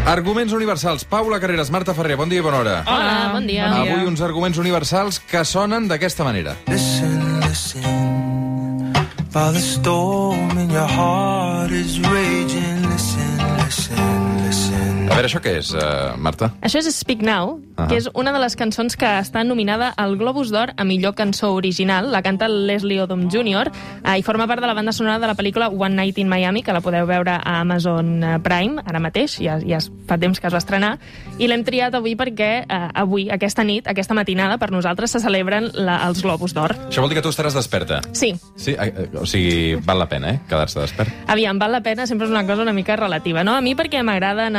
Arguments universals. Paula Carreras, Marta Ferrer, bon dia i bona hora. Hola, bon dia. Avui uns arguments universals que sonen d'aquesta manera. Listen, listen, while the storm in your heart is raging. Listen, listen, listen. A veure, això què és, Marta? Això és Speak Now, que és una de les cançons que està nominada al Globus d'Or a millor cançó original. La canta Leslie Odom Jr. I forma part de la banda sonora de la pel·lícula One Night in Miami, que la podeu veure a Amazon Prime, ara mateix, ja fa temps que es va estrenar. I l'hem triat avui perquè avui, aquesta nit, aquesta matinada, per nosaltres se celebren els Globus d'Or. Això vol dir que tu estaràs desperta? Sí. Sí, o sigui, val la pena, quedar-se despert? Aviam, val la pena, sempre és una cosa una mica relativa, no? A mi perquè m'agraden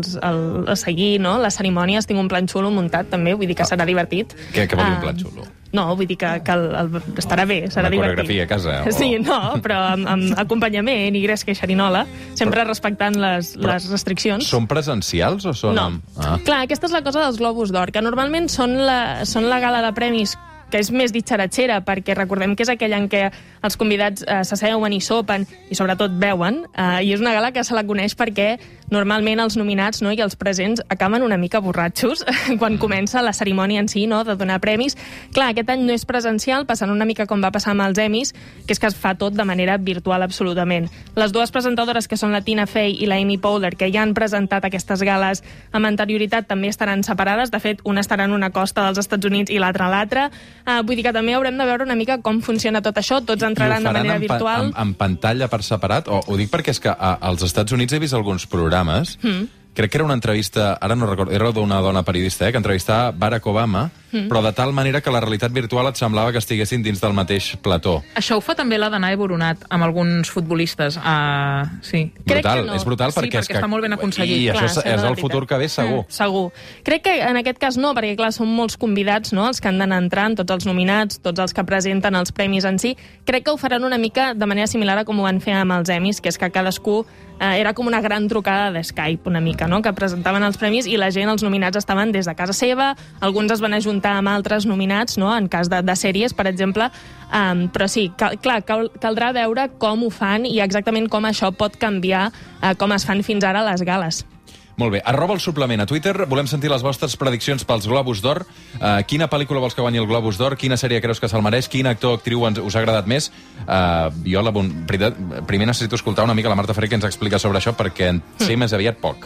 seguir, no? Les cerimònies, tinc un plan xulo muntat, també, vull dir que serà divertit. Què vol dir un plan xulo? No, vull dir que estarà bé, serà divertit. Una coreografia a casa? O... Sí, no, però amb acompanyament i gresca i xerinola, sempre respectant les restriccions. Són presencials o són... No. Clar, aquesta és la cosa dels Globus d'Or, que normalment són la gala de premis que és més ditxaratxera, perquè recordem que és aquella en què els convidats s'asseuen i sopen i sobretot beuen, i és una gala que se la coneix perquè normalment els nominats, no, i els presents acaben una mica borratxos quan comença la cerimònia en si, no, de donar premis. Clar, aquest any no és presencial, passant una mica com va passar amb els Emmys, que és que es fa tot de manera virtual absolutament. Les dues presentadores, que són la Tina Fey i la Amy Poehler, que ja han presentat aquestes gales amb anterioritat, també estaran separades. De fet, una estarà en una costa dels Estats Units i l'altra a l'altra. Vull dir que també haurem de veure una mica com funciona tot això. Tots entraran de manera virtual. En pantalla per separat? Ho dic perquè és que als Estats Units he vist alguns programes. Crec que era una entrevista, ara no recordo, era d'una dona periodista, que entrevistava Barack Obama, però de tal manera que la realitat virtual et semblava que estiguessin dins del mateix plató. Això ho fa també la Danae Boronat amb alguns futbolistes. Sí. Brutal, és brutal perquè... Sí, perquè està molt ben aconseguit. I això és el futur que ve, segur. Segur. Crec que en aquest cas no, perquè clar, són molts convidats, no?, els que han d'anar entrant, tots els nominats, tots els que presenten els premis en si. Crec que ho faran una mica de manera similar a com ho van fer amb els Emmys, que és que cadascú era com una gran trucada de Skype, una mica, no?, que presentaven els premis i la gent, els nominats, estaven des de casa seva, alguns es van ajuntar amb altres nominats, no?, en cas de sèries, per exemple, però sí, clar, caldrà veure com ho fan i exactament com això pot canviar com es fan fins ara les gales. Molt bé. @el suplement a Twitter. Volem sentir les vostres prediccions pels Globus d'Or. Quina pel·lícula vols que guanyi el Globus d'Or? Quina sèrie creus que se'l mereix? Quin actor o actriu us ha agradat més? Jo, primer necessito escoltar una mica la Marta Ferrer que ens explica sobre això, perquè en sé més aviat poc.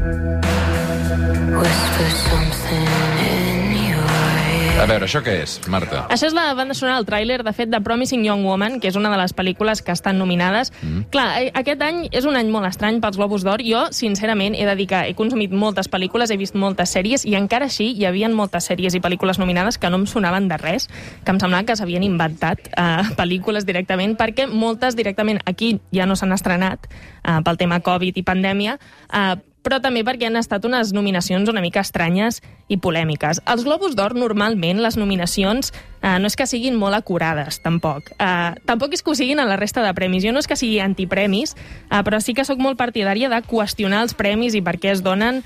A veure, això què és, Marta? Això és la banda sonora, el tràiler, de fet, de Promising Young Woman, que és una de les pel·lícules que estan nominades. Clar, aquest any és un any molt estrany pels Globus d'Or. Jo, sincerament, he de dir que he consumit moltes pel·lícules, he vist moltes sèries, i encara així hi havia moltes sèries i pel·lícules nominades que no em sonaven de res, que em semblava que s'havien inventat pel·lícules directament, perquè moltes directament aquí ja no s'han estrenat pel tema Covid i pandèmia, però també perquè han estat unes nominacions una mica estranyes i polèmiques. Els Globus d'Or, normalment, les nominacions no és que siguin molt acurades, tampoc. Tampoc és que ho siguin a la resta de premis. Jo no és que sigui antipremis, però sí que sóc molt partidària de qüestionar els premis i per què es donen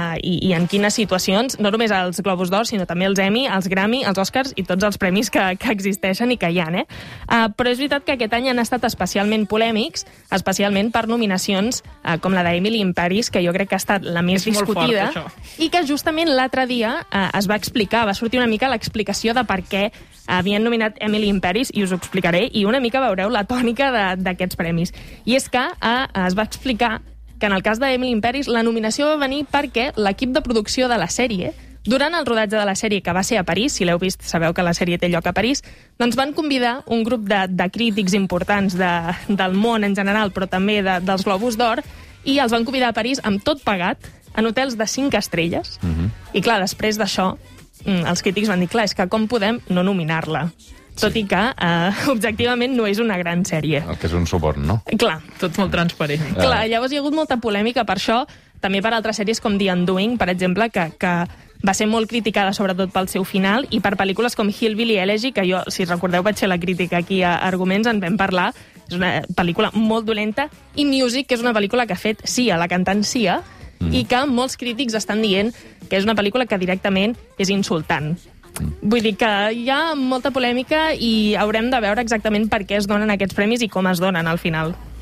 i en quines situacions, no només els Globus d'Or, sinó també els Emmy, els Grammy, els Oscars i tots els premis que existeixen i que hi ha. Però és veritat que aquest any han estat especialment polèmics, especialment per nominacions com la d'Emily in Paris, que jo crec que ha estat la més discutida, i que justament l'altre dia es va explicar, va sortir una mica l'explicació de per què havien nominat Emily in Paris, i us ho explicaré, i una mica veureu la tònica d'aquests premis. I és que es va explicar que en el cas d'Emily in Paris la nominació va venir perquè l'equip de producció de la sèrie, durant el rodatge de la sèrie, que va ser a París, si l'heu vist sabeu que la sèrie té lloc a París, doncs van convidar un grup de crítics importants del món en general, però també dels Globus d'Or, i els van convidar a París amb tot pagat, en hotels de 5 estrelles. I clar, després d'això, els crítics van dir, clar, és que com podem no nominar-la? Tot i que, objectivament, no és una gran sèrie. El que és un suborn, no? Clar. Tot molt transparent. Clar, llavors hi ha hagut molta polèmica per això, també per altres sèries com The Undoing, per exemple, que va ser molt criticada sobretot pel seu final, i per pel·lícules com Hillbilly Elegy, que jo, si recordeu, vaig fer la crítica aquí a Arguments, en vam parlar, és una pel·lícula molt dolenta, i Music, que és una pel·lícula que ha fet Sia, la cantant Sia, i que molts crítics estan dient que és una pel·lícula que directament és insultant. Vull dir que hi ha molta polèmica i haurem de veure exactament per què es donen aquests premis i com es donen al final.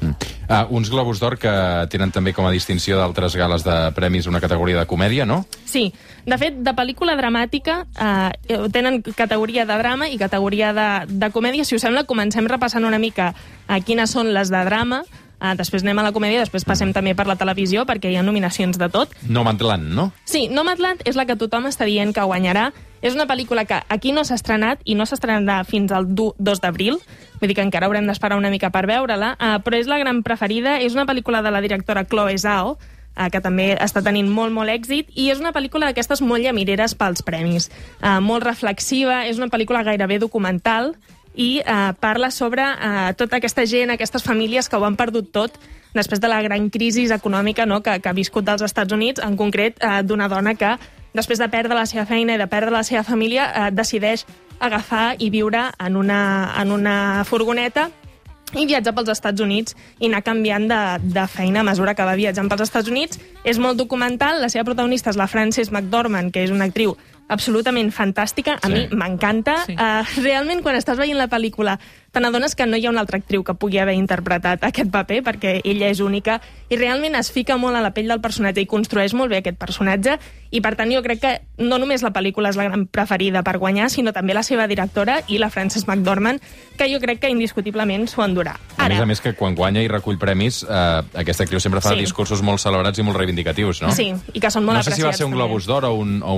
Uns Globus d'Or que tenen també com a distinció d'altres gales de premis una categoria de comèdia, no? Sí, de fet, de pel·lícula dramàtica tenen categoria de drama i categoria de comèdia. Si us sembla, comencem repassant una mica quines són les de drama, després anem a la comèdia, després passem també per la televisió, perquè hi ha nominacions de tot. Nomadland, no? Sí, Nomadland és la que tothom està dient que guanyarà. És una pel·lícula que aquí no s'ha estrenat i no s'estrenarà fins al 2 d'abril, vull dir que encara haurem d'esperar una mica per veure-la, però és la gran preferida. És una pel·lícula de la directora Chloe Zhao, que també està tenint molt, molt èxit, i és una pel·lícula d'aquestes molt llamireres pels premis. Molt reflexiva, és una pel·lícula gairebé documental, i parla sobre tota aquesta gent, aquestes famílies que ho han perdut tot després de la gran crisi econòmica, no?, que ha viscut als Estats Units, en concret d'una dona que, després de perdre la seva feina i de perdre la seva família, decideix agafar i viure en una furgoneta i viatjar pels Estats Units i anar canviant de feina a mesura que va viatjant pels Estats Units. És molt documental, la seva protagonista és la Frances McDormand, que és una actriu absolutament fantàstica, a mi m'encanta. Sí. Realment, quan estàs veient la pel·lícula, te n'adones que no hi ha una altra actriu que pugui haver interpretat aquest paper, perquè ella és única, i realment es fica molt a la pell del personatge i construeix molt bé aquest personatge, i per tant jo crec que no només la pel·lícula és la gran preferida per guanyar, sinó també la seva directora i la Frances McDormand, que jo crec que indiscutiblement s'ho endurà. A més que quan guanya i recull premis, aquesta actriu sempre fa discursos molt celebrats i molt reivindicatius, no? Sí, i que són molt apreciats. No sé si va ser un Globus d'Or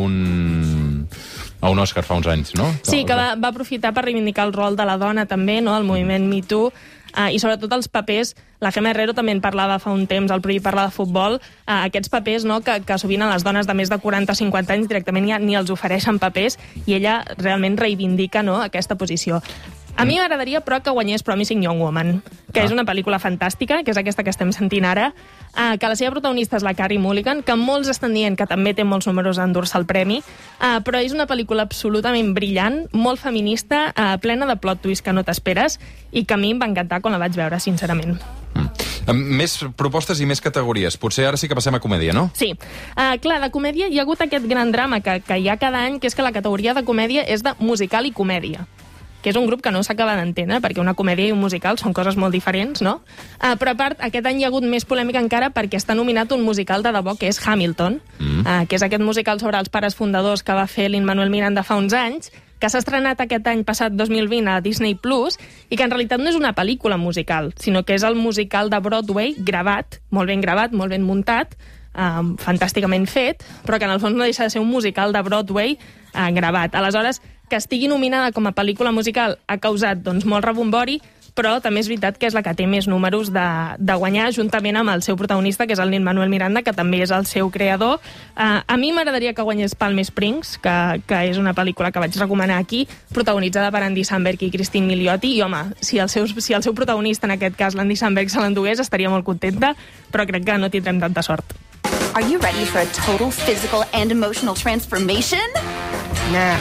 o un Òscar fa uns anys, no? Sí, que va aprofitar per reivindicar el rol de la dona també, no?, el moviment Me Too, i sobretot els papers. La Gemma Herrero també en parlava fa un temps, al Prohibit parlar de futbol, aquests papers, no?, que sovint a les dones de més de 40 o 50 anys directament ja ni els ofereixen papers, i ella realment reivindica, no?, aquesta posició. A mi m'agradaria, però, que guanyés Promising Young Woman, que és una pel·lícula fantàstica, que és aquesta que estem sentint ara, que la seva protagonista és la Carey Mulligan, que molts estan dient que també té molts números a endur-se el premi, però és una pel·lícula absolutament brillant, molt feminista, plena de plot twist que no t'esperes, i que a mi em va encantar quan la vaig veure, sincerament. Més propostes i més categories. Potser ara sí que passem a comèdia, no? Sí. Clar, de comèdia hi ha hagut aquest gran drama que hi ha cada any, que és que la categoria de comèdia és de musical i comèdia, que és un grup que no s'acaba d'entendre, perquè una comèdia i un musical són coses molt diferents, no? Però a part, aquest any hi ha hagut més polèmica encara perquè està nominat un musical de debò, que és Hamilton, que és aquest musical sobre els pares fundadors que va fer Lin-Manuel Miranda fa uns anys, que s'ha estrenat aquest any passat 2020 a Disney Plus, i que en realitat no és una pel·lícula musical, sinó que és el musical de Broadway gravat, molt ben muntat, fantàsticament fet, però que en el fons no deixa de ser un musical de Broadway gravat. Aleshores, que estigui nominada com a pel·lícula musical ha causat molt rebombori, però també és veritat que és la que té més números de guanyar, juntament amb el seu protagonista, que és el Lin-Manuel Miranda, que també és el seu creador. A mi m'agradaria que guanyés Palm Springs, que és una pel·lícula que vaig recomanar aquí, protagonitzada per Andy Samberg i Christine Milioti, i home, si el seu protagonista, en aquest cas l'Andy Samberg, se l'endugués, estaria molt contenta, però crec que no tindrem tanta sort. Are you ready for a total physical and emotional transformation? Nah.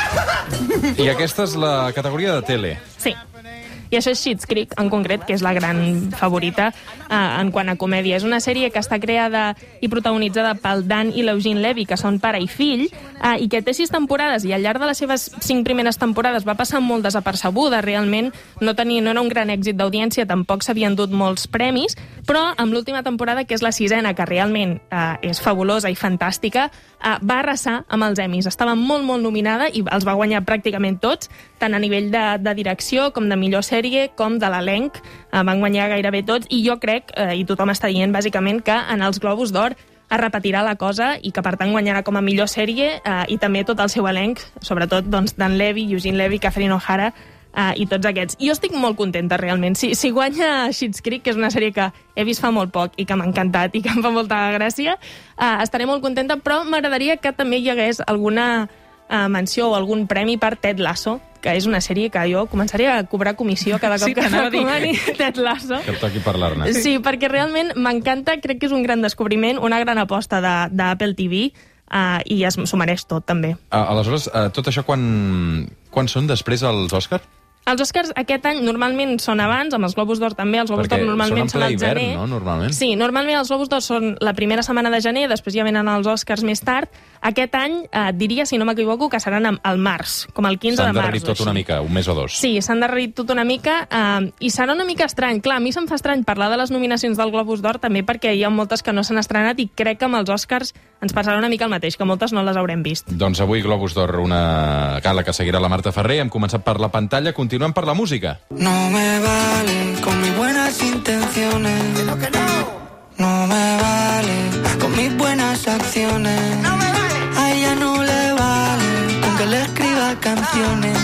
I aquesta és la categoria de tele. Sí. I això és Schitt's Creek, en concret, que és la gran favorita en quant a comèdia. És una sèrie que està creada i protagonitzada pel Dan i l'Eugene Levy, que són pare i fill, i que té 6 temporades, i al llarg de les seves 5 primeres temporades va passar molt desapercebuda. Realment no era un gran èxit d'audiència, tampoc s'havien dut molts premis, però amb l'última temporada, que és la 6ena, que realment és fabulosa i fantàstica, va arrasar amb els Emmys. Estava molt, molt nominada i els va guanyar pràcticament tots, tant a nivell de direcció com de millor sèrie, com de l'elenc, van guanyar gairebé tots, i jo crec, i tothom està dient bàsicament, que en els Globus d'Or es repetirà la cosa i que per tant guanyarà com a millor sèrie, i també tot el seu elenc, sobretot Dan Levy, Eugene Levy, Catherine O'Hara, i tots aquests. Jo estic molt contenta, realment. Si guanya Schitt's Creek, que és una sèrie que he vist fa molt poc i que m'ha encantat i que em fa molta gràcia, estaré molt contenta, però m'agradaria que també hi hagués alguna menció o algun premi per Ted Lasso, que és una sèrie que jo començaria a cobrar comissió cada cop que recomani Ted Lasso. Que em toqui parlar-ne. Sí, perquè realment m'encanta, crec que és un gran descobriment, una gran aposta d'Apple TV, i s'ho mereix tot, també. Aleshores, tot això quan són després els Òscar? Els Oscars aquest any normalment són abans, amb els Globus d'Or també. Els Globus d'Or normalment són al gener. no? Normalment. Sí, normalment els Globus d'Or són la primera setmana de gener, després ja venen els Oscars més tard. Aquest any, diria, si no m'equivoco, que seran al març, com el 15 de març. S'han darrerit tot una mica, un mes o dos. Sí, s'han darrerit tot una mica, i serà una mica estrany. Clar, a mi se'm fa estrany parlar de les nominacions del Globus d'Or, també perquè hi ha moltes que no s'han estrenat i crec que amb els Oscars ens passarà una mica el mateix, que moltes no les haurem vist. Doncs avui Globus d'Or, una gala que seguirà la Marta Ferrer. Hem començat per la pantalla, continuem per la música. No me vale con mis buenas intenciones. Que no me vale con mis buenas acciones. No me vale. A ella no le vale con que le escriba canciones.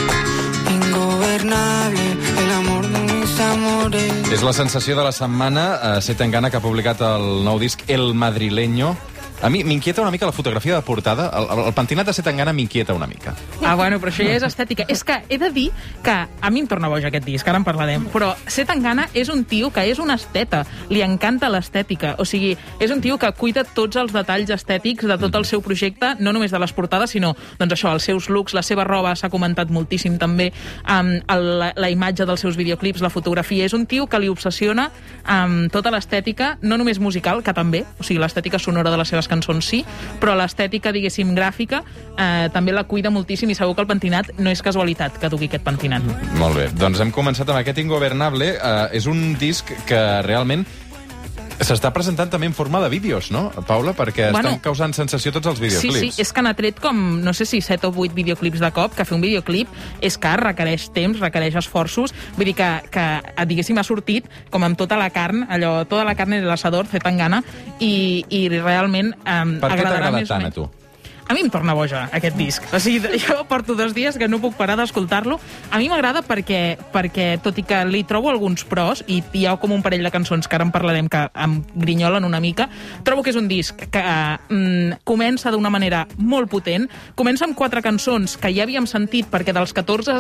Ingobernable el amor de mis amores. És la sensació de la setmana. C. Tangana, que ha publicat el nou disc El Madrileño. A mi m'inquieta una mica la fotografia de portada. El pentinat de C. Tangana m'inquieta una mica. Bueno, però això ja és estètica. És que he de dir que a mi em torna boig aquest disc, ara en parlarem, però C. Tangana és un tio que és un esteta. Li encanta l'estètica. O sigui, és un tio que cuida tots els detalls estètics de tot el seu projecte, no només de les portades, sinó, doncs això, els seus looks, la seva roba, s'ha comentat moltíssim també, la imatge dels seus videoclips, la fotografia. És un tio que li obsessiona tota l'estètica, no només musical, que també, o sigui, l'estètica sonora de les seves cançons sí, però l'estètica, diguéssim, gràfica, també la cuida moltíssim i segur que el pentinat no és casualitat que dugui aquest pentinat. Molt bé, doncs hem començat amb aquest Ingobernable. És un disc que realment s'està presentant també en forma de vídeos, no, Paula? Perquè estan causant sensació tots els videoclips. Sí, és que n'ha tret com, no sé si 7 o 8 videoclips de cop, que fer un videoclip és car, requereix temps, requereix esforços, vull dir que diguéssim, ha sortit com amb tota la carn, allò, tota la carn en l'asador, fet en gana, i realment per què t'ha agradat tant a tu? A mi em torna boja, aquest disc. O sigui, jo porto 2 dies que no puc parar d'escoltar-lo. A mi m'agrada perquè, tot i que li trobo alguns pros, i hi ha com un parell de cançons que ara en parlarem que em grinyolen una mica, trobo que és un disc que comença d'una manera molt potent. Comença amb 4 cançons que ja havíem sentit, perquè dels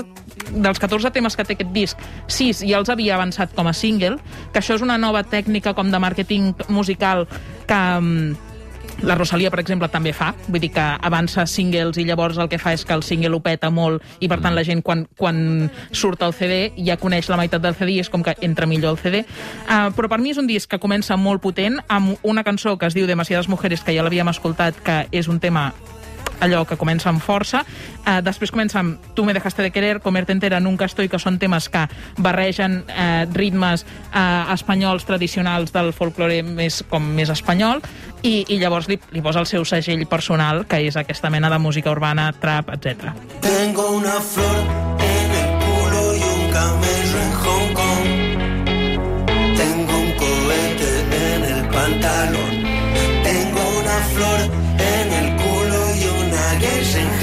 14 temes que té aquest disc, 6 ja els havia avançat com a single, que això és una nova tècnica com de màrqueting musical que la Rosalia, per exemple, també fa. Vull dir que avança singles i llavors el que fa és que el single ho peta molt i, per tant, la gent, quan surt el CD, ja coneix la meitat del CD i és com que entra millor el CD. Però per mi és un disc que comença molt potent, amb una cançó que es diu Demasiadas Mujeres, que ja l'havíem escoltat, que és un tema allò que comença amb força. Després comença amb Tu me dejaste de querer, Comerte entera, Nunca estoy, que són temes que barregen ritmes espanyols tradicionals del folklore més espanyol, i llavors li posa el seu segell personal, que és aquesta mena de música urbana, trap, etc. Tengo una flor en el culo y un camello en Hong Kong. Tengo un cohete en el pantalón. Tengo una flor en el culo y una geisha en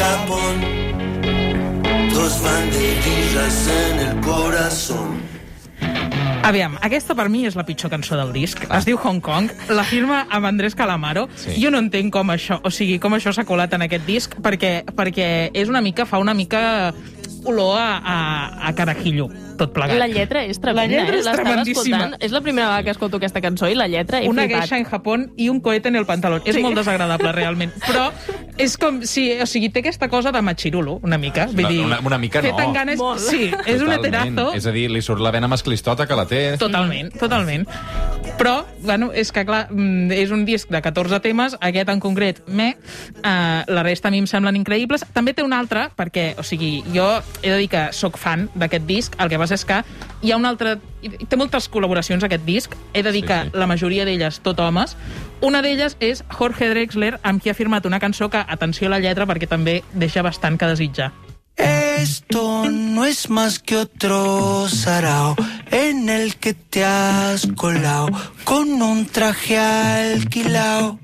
Japón. 2 banderillas en el corazón. Aviam, aquesta per mi és la pitjor cançó del disc. Es diu Hong Kong, la firma amb Andrés Calamaro. Sí. Jo no entenc com això s'ha colat en aquest disc, perquè és una mica, fa una mica olor a carajillo, tot plegat. La lletra és tremenda, la lletra és tremendíssima. És la primera vegada que escolto aquesta cançó i la lletra he una flipat. geisha en Japón i un cohete en el pantalón. Sí. És molt desagradable, realment. Però és com si... O sigui, té aquesta cosa de machirulo, una mica. Vull dir, una mica no. Sí, és un heterazo. És a dir, li surt la vena masclistota que la té. Totalment. Però, bueno, és que, clar, és un disc de 14 temes, aquest en concret, la resta a mi em semblen increïbles. També té un altre, perquè, o sigui, jo he de dir que sóc fan d'aquest disc, el que passa és que hi ha un altre... Té moltes col·laboracions aquest disc, he de dir que la majoria d'elles tot homes. Una d'elles és Jorge Drexler, amb qui ha firmat una cançó que, atenció a la lletra, perquè també deixa bastant que desitjar. Esto no es más que otro sarao en el que te has colado con un traje alquilao.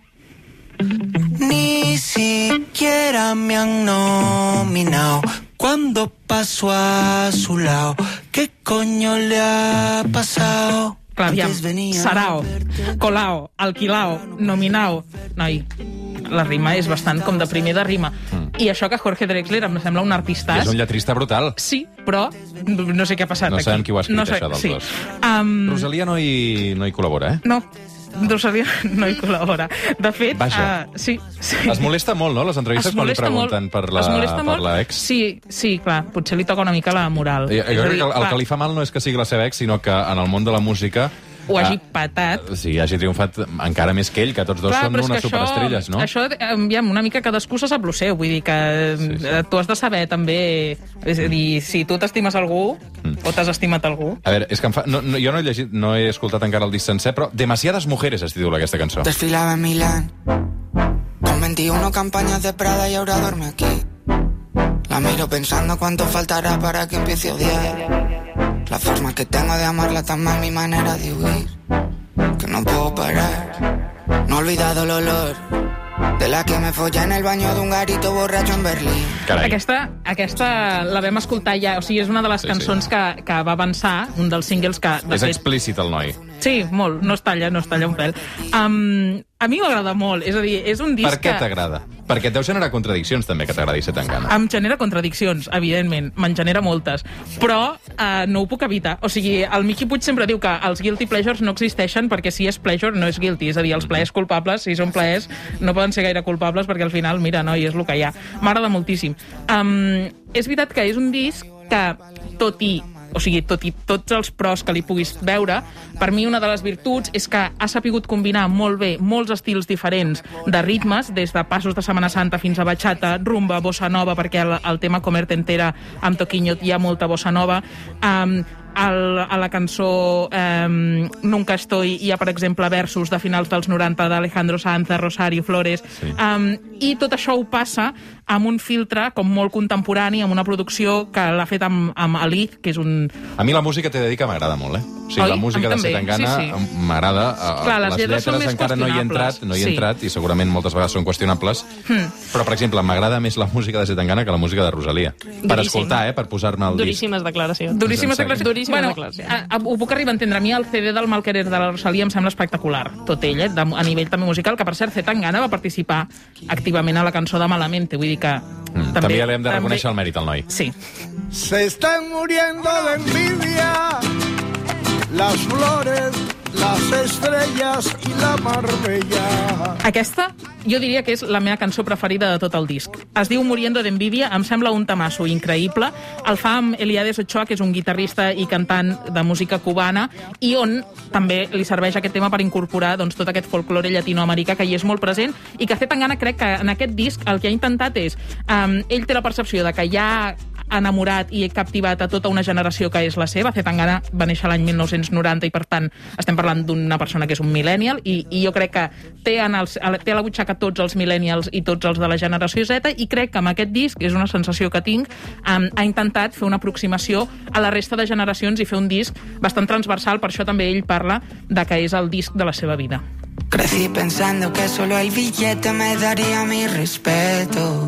Ni siquiera me han nominado cuando paso a su lado. ¿Qué coño le ha pasado? Clar, aviam, sarao, colao, alquilao, nominao... Noi, la rima és bastant com de primer de rima. I això que Jorge Drexler em sembla un artistàs... És un lletrista brutal. Sí, però no sé què ha passat aquí. No sabem qui ho ha escrit, això dels dos. Rosalia no hi col·labora, eh? No. Rosalía no hi col·labora. De fet, Vaja. sí. Es molesta molt, no?, les entrevistes quan li pregunten per la ex. Sí, clar, potser li toca una mica la moral. Jo crec que el que li fa mal no és que sigui la seva ex, sinó que en el món de la música ho hagi patat. Sí, hagi triomfat encara més que ell, que tots dos són unes superestrelles, no? Això, una mica cadascú se sap lo seu, vull dir que tu has de saber també, és a dir, si tu t'estimes algú o t'has estimat algú. A veure, és que jo no he llegit, no he escoltat encara el disc sencer, però Demasiadas mujeres es titula aquesta cançó. Desfilaba en Milán con 21 campañas de Prada y ahora duerme aquí. La miro pensando cuánto faltará para que empiece a odiar. La forma que tengo de amarla tan mal, mi manera de huir, que no puedo parar. No he olvidado el olor de la que me follé en el baño de un garito borracho en Berlín. Carai. Aquesta la vam escoltar ja, o sigui, és una de les cançons que va avançar, un dels singles que... És explícit, el noi. Sí, molt, no es talla un pèl. A mi m'agrada molt, és a dir, és un disc Per què t'agrada? Perquè et deu generar contradiccions, també, que t'agradi ser tan gana. Em genera contradiccions, evidentment, me'n genera moltes, però no ho puc evitar. O sigui, el Miqui Puig sempre diu que els guilty pleasures no existeixen perquè si és pleasure no és guilty, és a dir, els plaers culpables, si són plaers, no poden ser gaire culpables perquè al final, mira, no, i és el que hi ha. M'agrada moltíssim. És veritat que és un disc que, tot i tots els pros que li puguis veure, per mi una de les virtuts és que ha sapigut combinar molt bé molts estils diferents de ritmes, des de passos de Setmana Santa fins a bachata, rumba, bossa nova, perquè el tema Comerte Entera amb Toquinho hi ha molta bossa nova. A la cançó Nunca Estoy hi ha, per exemple, versos de finals dels 90 d'Alejandro Sanz, Rosario Flores, i tot això ho passa amb un filtre com molt contemporani, amb una producció que l'ha fet amb Aliz, que és un... A mi la música t'he de dir que m'agrada molt, O sigui, la música de Zetangana m'agrada. Les lletres encara no hi he entrat i segurament moltes vegades són qüestionables, però, per exemple, m'agrada més la música de Zetangana que la música de Rosalia. Per escoltar, per posar-me al disc. Duríssimes declaracions. Bueno, ho puc arribar a entendre. A mi el CD del Malquerer de la Rosalia em sembla espectacular, tot ell, a nivell també musical, que per cert Zetangana va participar activament a la cançó de Malamente, vull dir que... També li hem de reconèixer el mèrit al noi. Sí. Se están muriendo de envidia las flores, las estrellas y la Marbella. Aquesta, jo diria que és la meva cançó preferida de tot el disc. Es diu Muriendo de Envidia, em sembla un temasso increïble. El fa amb Eliades Ochoa, que és un guitarrista i cantant de música cubana, i on també li serveix aquest tema per incorporar tot aquest folklore llatinoamericà que hi és molt present, i que Zetangana crec que en aquest disc el que ha intentat és... ell té la percepció de que ja ha enamorat i captivat a tota una generació que és la seva. Zetangana va néixer l'any 1990 i, per tant, estem parlant d'una persona que és un millennial, i jo crec que té a la butxaca tots els millennials i tots els de la generació Z, i crec que amb aquest disc, és una sensació que tinc, ha intentat fer una aproximació a la resta de generacions i fer un disc bastant transversal. Per això també ell parla de que és el disc de la seva vida. Crecí pensando que solo el billete me daría mi respeto.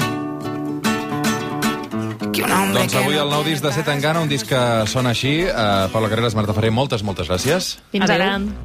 Doncs avui el nou disc de Zetangana, un disc que sona així. Paula Carreras, Marta Ferrer, moltes gràcies. Fins ara.